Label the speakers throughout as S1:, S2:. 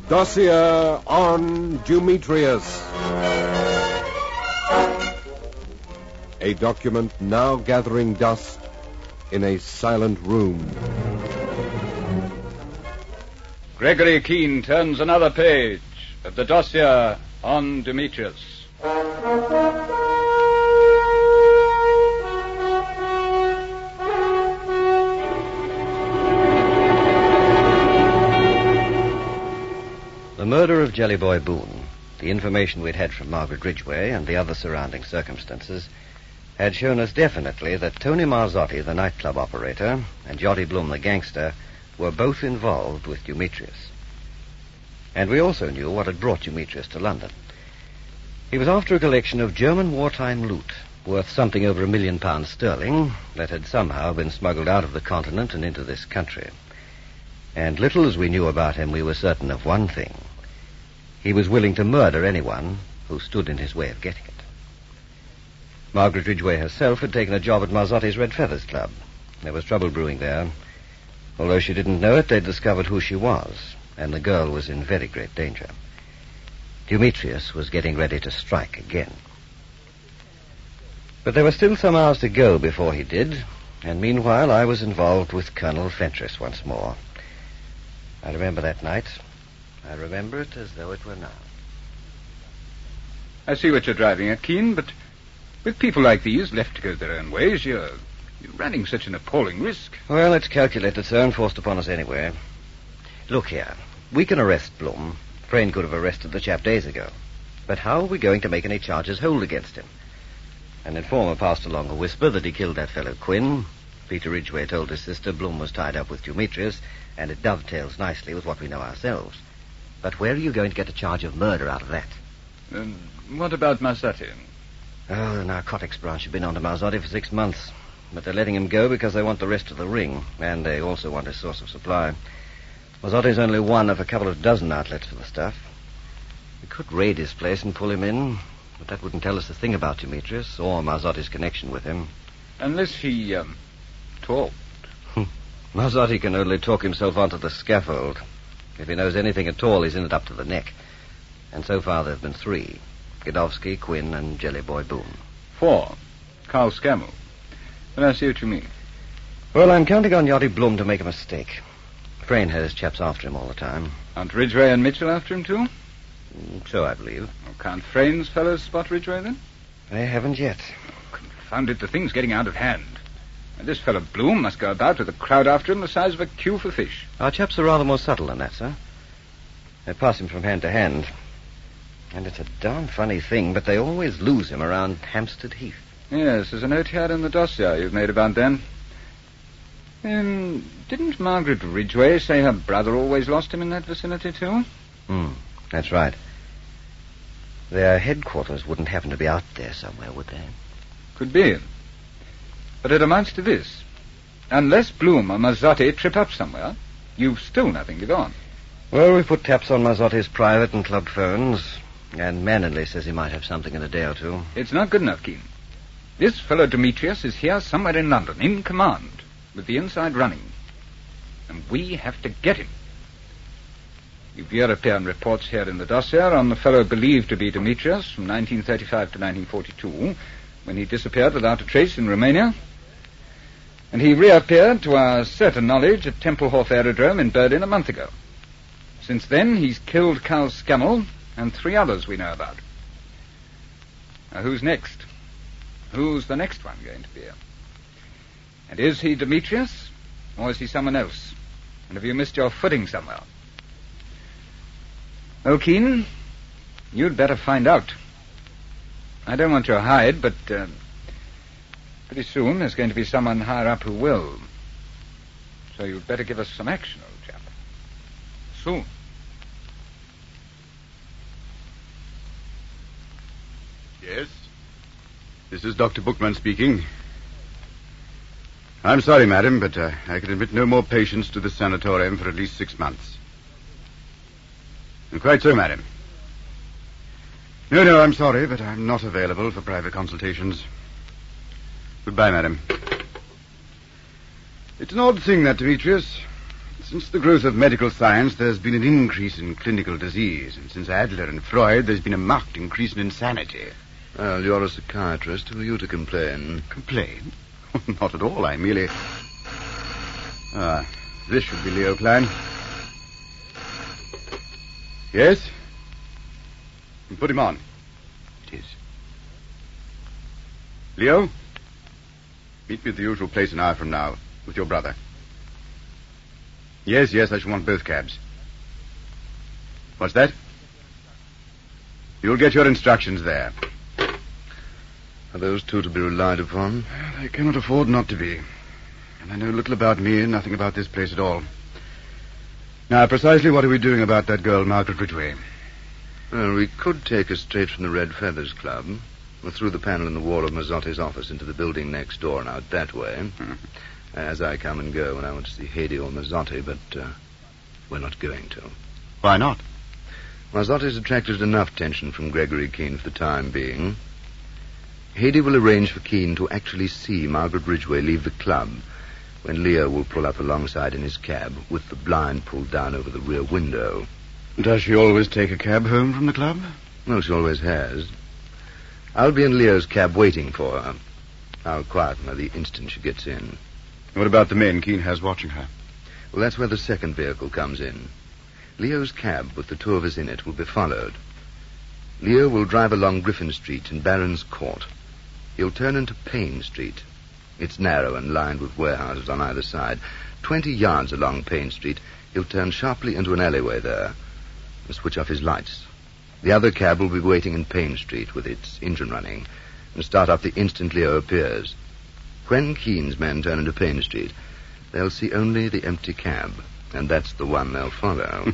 S1: Dossier on Demetrius. A document now gathering dust in a silent room.
S2: Gregory Keene turns another page of the dossier on Demetrius.
S3: The murder of Jelly Boy Boone, the information we'd had from Margaret Ridgway and the other surrounding circumstances, had shown us definitely that Tony Marzotti, the nightclub operator, and Jotty Bloom, the gangster, were both involved with Demetrius. And we also knew what had brought Demetrius to London. He was after a collection of German wartime loot, worth something over £1 million sterling, that had somehow been smuggled out of the continent and into this country. And little as we knew about him, we were certain of one thing. He was willing to murder anyone who stood in his way of getting it. Margaret Ridgway herself had taken a job at Marzotti's Red Feathers Club. There was trouble brewing there. Although she didn't know it, they'd discovered who she was, and the girl was in very great danger. Demetrius was getting ready to strike again. But there were still some hours to go before he did, and meanwhile I was involved with Colonel Fentress once more. I remember that night. I remember it as though it were now.
S2: I see what you're driving at, Keene, but with people like these left to go their own ways, you're running such an appalling risk.
S3: Well, it's calculated, sir, and forced upon us anyway. Look here. We can arrest Bloom. Frayne could have arrested the chap days ago. But how are we going to make any charges hold against him? An informer passed along a whisper that he killed that fellow Quinn. Peter Ridgway told his sister Bloom was tied up with Demetrius, and it dovetails nicely with what we know ourselves. But where are you going to get a charge of murder out of that?
S2: What about Marzotti?
S3: Oh, the narcotics branch have been on to Marzotti for 6 months. But they're letting him go because they want the rest of the ring, and they also want his source of supply. Marzotti's only one of a couple of dozen outlets for the stuff. We could raid his place and pull him in, but that wouldn't tell us a thing about Demetrius or Marzotti's connection with him.
S2: Unless he, talked.
S3: Marzotti can only talk himself onto the scaffold. If he knows anything at all, he's in it up to the neck. And so far there have been 3. Godowsky, Quinn, and Jelly Boy Boone.
S2: 4. Carl Scammell. But I see what you mean.
S3: Well, I'm counting on Jotty Bloom to make a mistake. Frayne has chaps after him all the time.
S2: Aren't Ridgway and Mitchell after him, too?
S3: So I believe.
S2: Oh, can't Frayne's fellows spot Ridgway, then?
S3: They haven't yet.
S2: Oh, confound it, the thing's getting out of hand. And this fellow Bloom must go about with a crowd after him the size of a queue for fish.
S3: Our chaps are rather more subtle than that, sir. They pass him from hand to hand. And it's a darn funny thing, but they always lose him around Hampstead Heath.
S2: Yes, there's a note here in the dossier you've made about them. Didn't Margaret Ridgway say her brother always lost him in that vicinity, too?
S3: That's right. Their headquarters wouldn't happen to be out there somewhere, would they?
S2: Could be. But it amounts to this. Unless Bloom or Marzotti trip up somewhere, you've still nothing to go on.
S3: Well, we put taps on Marzotti's private and club phones, and Mannerly says he might have something in a day or two.
S2: It's not good enough, Keene. This fellow Demetrius is here somewhere in London, in command, with the inside running. And we have to get him. You've European reports here in the dossier on the fellow believed to be Demetrius from 1935 to 1942, when he disappeared without a trace in Romania. And he reappeared, to our certain knowledge, at Tempelhof Aerodrome in Berlin a month ago. Since then, he's killed Carl Scammell and 3 others we know about. Now, who's next? Who's the next one going to be? And is he Demetrius, or is he someone else? And have you missed your footing somewhere? Well, Keene, you'd better find out. I don't want your hide, but pretty soon there's going to be someone higher up who will. So you'd better give us some action, old chap. Soon.
S4: Yes? This is Dr. Bookman speaking. I'm sorry, madam, but I can admit no more patients to the sanatorium for at least 6 months. Quite so, madam. No, I'm sorry, but I'm not available for private consultations. Goodbye, madam. It's an odd thing, that, Demetrius. Since the growth of medical science, there's been an increase in clinical disease. And since Adler and Freud, there's been a marked increase in insanity.
S5: Well, you're a psychiatrist. Who are you to complain?
S4: Complain? Not at all. I merely... this should be Leo Klein. Yes? Put him on. It is. Leo? Meet me at the usual place an hour from now with your brother. Yes, I shall want both cabs. What's that? You'll get your instructions there.
S5: Are those two to be relied upon?
S4: They cannot afford not to be. And I know little about me and nothing about this place at all. Now, precisely what are we doing about that girl, Margaret Ridgway?
S5: Well, we could take her straight from the Red Feathers Club, or through the panel in the wall of Mazzotti's office into the building next door and out that way. As I come and go when I want to see Haydée or Mazzotti, but we're not going to.
S4: Why not?
S5: Mazzotti's attracted enough attention from Gregory Keene for the time being. Haydée will arrange for Keene to actually see Margaret Ridgway leave the club, when Leo will pull up alongside in his cab with the blind pulled down over the rear window.
S4: Does she always take a cab home from the club?
S5: No, she always has. I'll be in Leo's cab waiting for her. I'll quieten her the instant she gets in.
S4: What about the men Keene has watching her?
S5: Well, that's where the second vehicle comes in. Leo's cab with the two of us in it will be followed. Leo will drive along Griffin Street in Barron's Court. He'll turn into Payne Street. It's narrow and lined with warehouses on either side. 20 yards along Payne Street, he'll turn sharply into an alleyway there and switch off his lights. The other cab will be waiting in Payne Street with its engine running and start up the instant Leo appears. When Keene's men turn into Payne Street, they'll see only the empty cab, and that's the one they'll follow.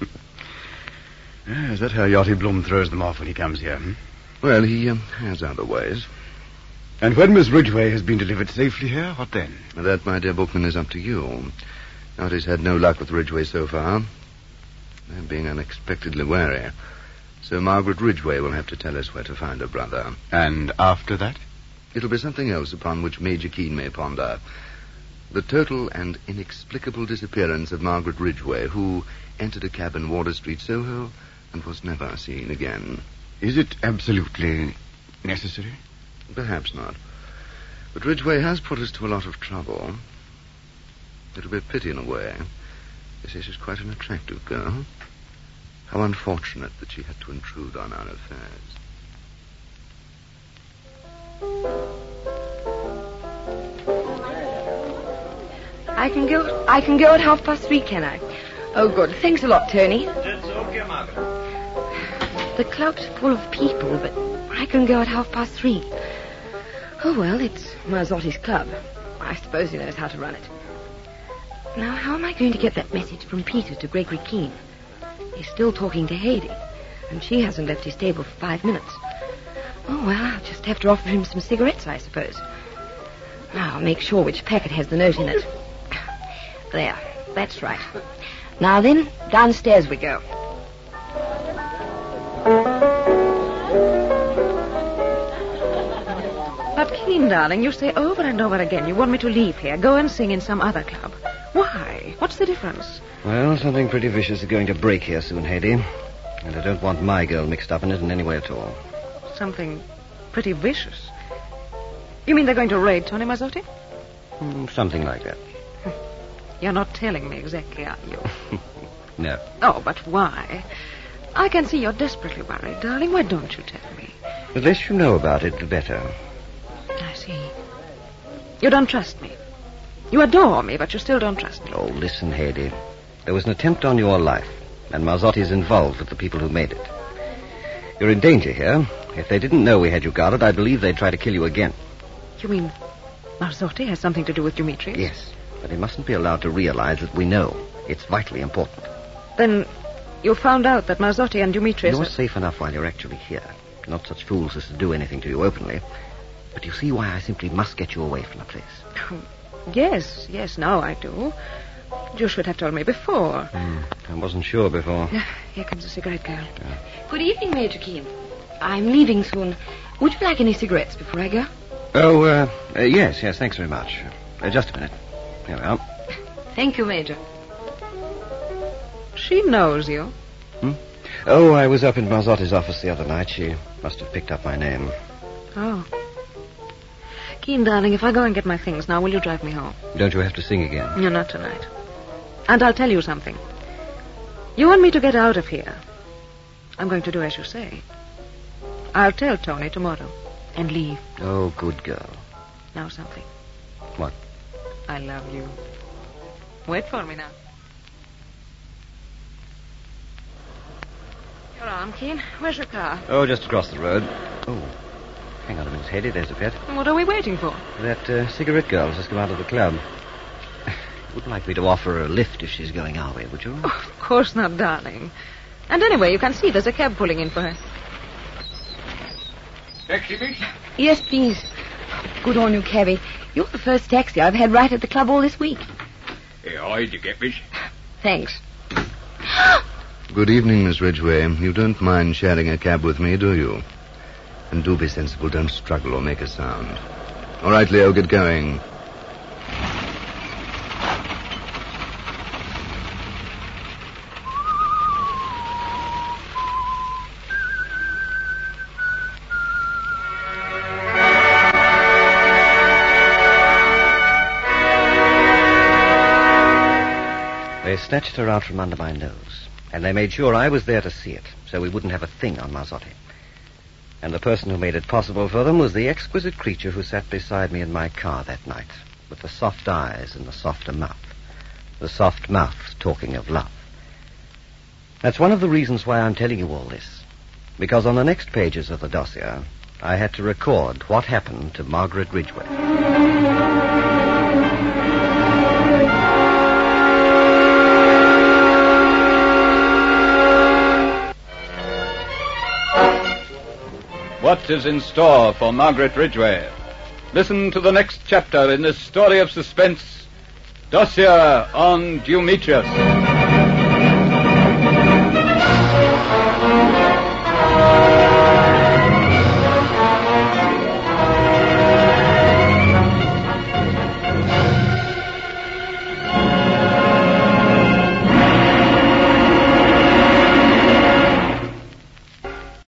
S4: Is that how Yachty Blum throws them off when he comes here?
S5: Well, he has other ways.
S4: And when Miss Ridgway has been delivered safely here, what then?
S5: That, my dear Bookman, is up to you. Yachty's had no luck with Ridgway so far. They're being unexpectedly wary. So Margaret Ridgway will have to tell us where to find her brother.
S4: And after that?
S5: It'll be something else upon which Major Keene may ponder. The total and inexplicable disappearance of Margaret Ridgway, who entered a cab in Wardour Street, Soho, and was never seen again.
S4: Is it absolutely necessary?
S5: Perhaps not. But Ridgway has put us to a lot of trouble. It'll be a pity in a way. They say she's quite an attractive girl. How unfortunate that she had to intrude on our affairs.
S6: I can go at 3:30, can I? Oh, good. Thanks a lot, Tony.
S3: That's okay, Margaret.
S6: The club's full of people, but I can go at 3:30. Oh, well, it's Marzotti's club. I suppose he knows how to run it. Now, how am I going to get that message from Peter to Gregory Keene? He's still talking to Haydée, and she hasn't left his table for 5 minutes. Oh, well, I'll just have to offer him some cigarettes, I suppose. Now, I'll make sure which packet has the note in it. There, that's right. Now then, downstairs we go.
S7: But, Keene, darling, you say over and over again you want me to leave here, go and sing in some other club. Why? What's the difference?
S3: Well, something pretty vicious is going to break here soon, Haydée. And I don't want my girl mixed up in it in any way at all.
S7: Something pretty vicious. You mean they're going to raid Tony Mazzotti?
S3: Something like that.
S7: You're not telling me exactly, are you?
S3: No.
S7: Oh, but why? I can see you're desperately worried, darling. Why don't you tell me?
S3: The less you know about it, the better.
S7: I see. You don't trust me. You adore me, but you still don't trust me.
S3: Oh, listen, Haydée. There was an attempt on your life, and Marzotti's involved with the people who made it. You're in danger here. If they didn't know we had you guarded, I believe they'd try to kill you again.
S7: You mean Marzotti has something to do with Demetrius?
S3: Yes, but he mustn't be allowed to realize that we know. It's vitally important.
S7: Then you found out that Marzotti and Demetrius...
S3: You're safe enough while you're actually here. Not such fools as to do anything to you openly. But you see why I simply must get you away from the place.
S7: Yes, now I do. You should have told me before.
S3: I wasn't sure before.
S7: Here comes the cigarette girl.
S6: Good evening, Major Keene. I'm leaving soon. Would you like any cigarettes before I go?
S3: Oh, yes, thanks very much. Just a minute. Here we are.
S6: Thank you, Major.
S7: She knows you.
S3: Oh, I was up in Marzotti's office the other night. She must have picked up my name.
S7: Oh. Keen, darling, if I go and get my things now, will you drive me home?
S3: Don't you have to sing again?
S7: No, not tonight. And I'll tell you something. You want me to get out of here. I'm going to do as you say. I'll tell Tony tomorrow and leave.
S3: Oh, good girl.
S7: Now something.
S3: What?
S7: I love you. Wait for me now. Your arm, Keen. Where's your car?
S3: Oh, just across the road. Oh, hang on a minute, Hedy. There's a pet.
S7: What are we waiting for?
S3: That cigarette girl has just come out of the club. Wouldn't like me to offer her a lift if she's going our way, would you?
S7: Oh, of course not, darling. And anyway, you can see there's a cab pulling in for her.
S2: Taxi, please?
S6: Yes, please. Good on you, cabby. You're the first taxi I've had right at the club all this week.
S2: How did you get, miss?
S6: Thanks.
S5: Good evening, Miss Ridgway. You don't mind sharing a cab with me, do you? And do be sensible. Don't struggle or make a sound. All right, Leo, get going.
S3: They snatched her out from under my nose, and they made sure I was there to see it, so we wouldn't have a thing on Marzotti. And the person who made it possible for them was the exquisite creature who sat beside me in my car that night, with the soft eyes and the softer mouth. The soft mouth talking of love. That's one of the reasons why I'm telling you all this. Because on the next pages of the dossier, I had to record what happened to Margaret Ridgway.
S2: What is in store for Margaret Ridgway? Listen to the next chapter in this story of suspense, Dossier on Demetrius.